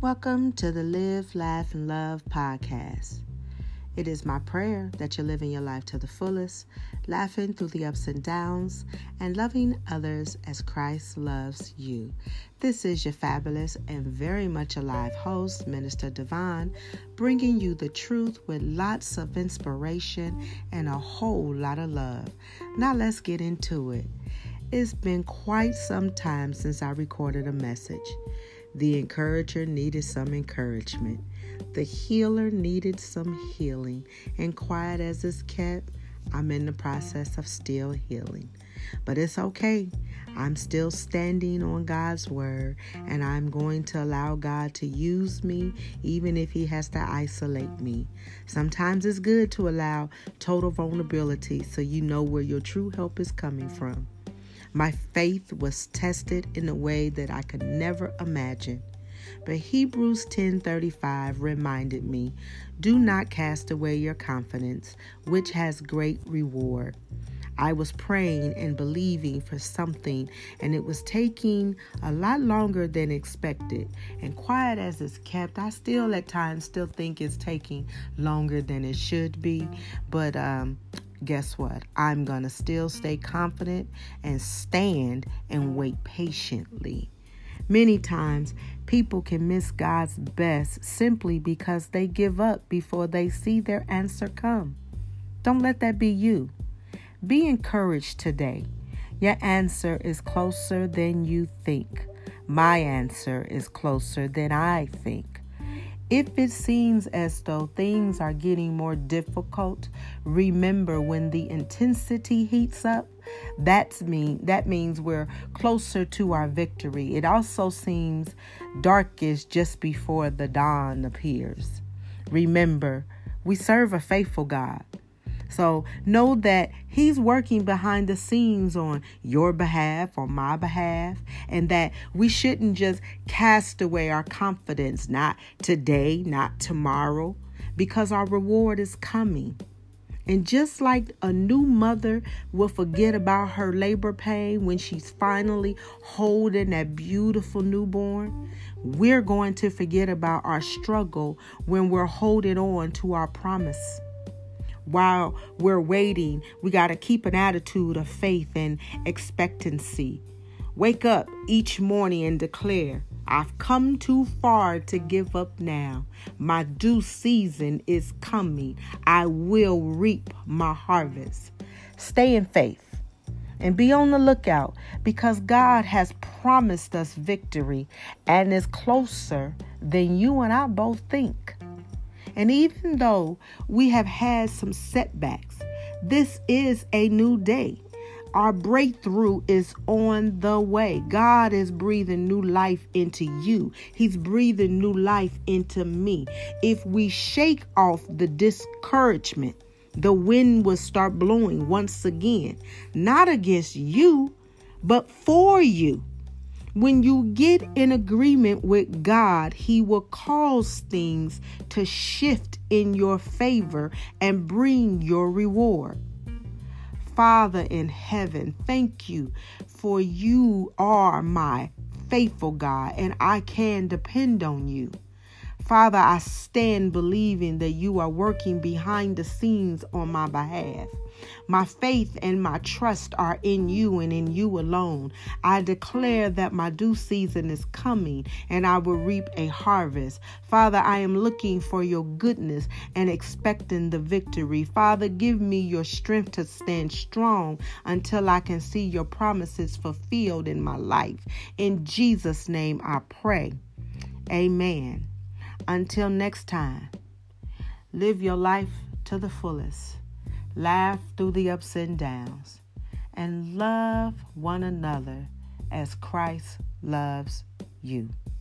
Welcome to the Live, Laugh, and Love podcast. It is my prayer that you're living your life to the fullest, laughing through the ups and downs, and loving others as Christ loves you. This is your fabulous and very much alive host, Minister Devon, bringing you the truth with lots of inspiration and a whole lot of love. Now let's get into it. It's been quite some time since I recorded a message. The encourager needed some encouragement. The healer needed some healing. And quiet as it's kept, I'm in the process of still healing. But it's okay. I'm still standing on God's word, and I'm going to allow God to use me, even if He has to isolate me. Sometimes it's good to allow total vulnerability so you know where your true help is coming from. My faith was tested in a way that I could never imagine. But Hebrews 10:35 reminded me, do not cast away your confidence, which has great reward. I was praying and believing for something, and it was taking a lot longer than expected. And quiet as it's kept, I still at times think it's taking longer than it should be. But guess what? I'm going to still stay confident and stand and wait patiently. Many times, people can miss God's best simply because they give up before they see their answer come. Don't let that be you. Be encouraged today. Your answer is closer than you think. My answer is closer than I think. If it seems as though things are getting more difficult, remember when the intensity heats up, that means we're closer to our victory. It also seems darkest just before the dawn appears. Remember, we serve a faithful God. So know that He's working behind the scenes on your behalf, on my behalf, and that we shouldn't just cast away our confidence, not today, not tomorrow, because our reward is coming. And just like a new mother will forget about her labor pain when she's finally holding that beautiful newborn, we're going to forget about our struggle when we're holding on to our promise. While we're waiting, we got to keep an attitude of faith and expectancy. Wake up each morning and declare, I've come too far to give up now. My due season is coming. I will reap my harvest. Stay in faith and be on the lookout, because God has promised us victory and is closer than you and I both think. And even though we have had some setbacks, this is a new day. Our breakthrough is on the way. God is breathing new life into you. He's breathing new life into me. If we shake off the discouragement, the wind will start blowing once again, not against you, but for you. When you get in agreement with God, He will cause things to shift in your favor and bring your reward. Father in heaven, thank you, for you are my faithful God, and I can depend on you. Father, I stand believing that you are working behind the scenes on my behalf. My faith and my trust are in you and in you alone. I declare that my due season is coming and I will reap a harvest. Father, I am looking for your goodness and expecting the victory. Father, give me your strength to stand strong until I can see your promises fulfilled in my life. In Jesus' name I pray. Amen. Until next time, live your life to the fullest. Laugh through the ups and downs. And love one another as Christ loves you.